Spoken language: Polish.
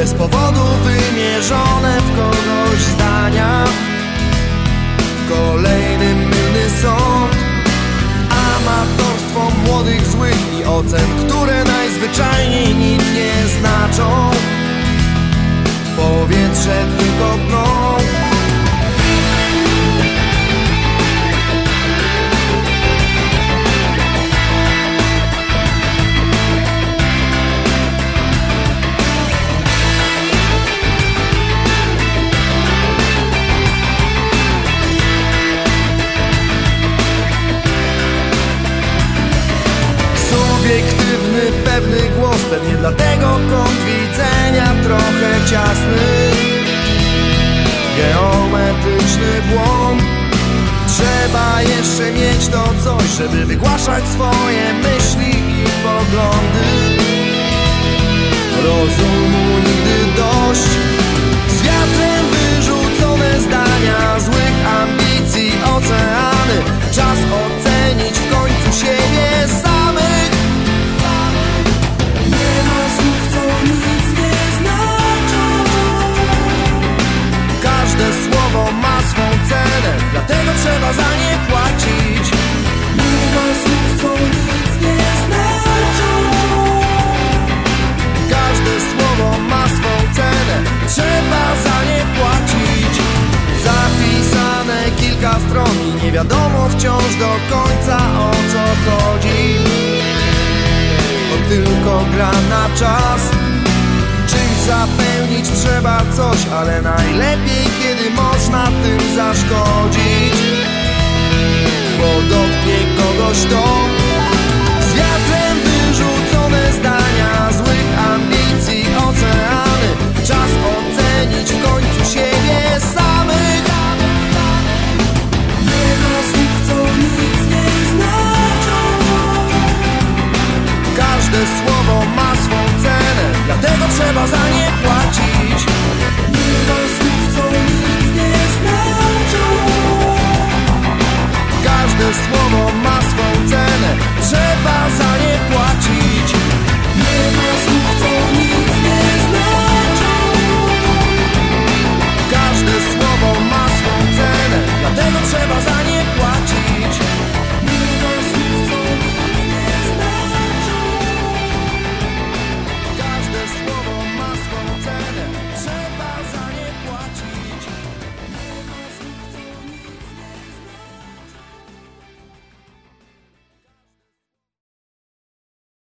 bez powodu wymierzone w kogoś zdania. Kolejny mylny sąd, amatorstwo młodych złych i ocen, które najzwyczajniej nic nie znaczą. Powietrze tylko dno. Subiektywny, pewny głos, pewnie dlatego kąt widzenia trochę ciasny. Geometryczny błąd. Trzeba jeszcze mieć to coś, żeby wygłaszać swoje myśli i poglądy. Rozumu nigdy dość. Z wiatrem wyrzucone zdania, złych ambicji oceany. Czas ocenić w końcu siebie samych. Nie ma słów, co nic nie znaczą. Każde słowo ma swą cenę, dlatego trzeba za nie płacić. Nie ma słów, co nic nie znaczą. Każde słowo ma swą cenę, trzeba za nie płacić. Zapisane kilka stron i nie wiadomo wciąż do końca, o co chodzi. To tylko gra na czas. Czymś zapełnić trzeba coś, ale najlepiej, kiedy można tym zaszkodzić. Bo dotknie kogoś to. Z wiatrem wyrzucone zdania, złych ambicji oceany. Czas ocenić w końcu siebie samych. Nie ma słów, co nic nie znaczą. Każde słowo ma swą cenę, dlatego trzeba za nie płacić. Nie ma słów, co nic nie znaczą. Każde słowo ma swą cenę, trzeba za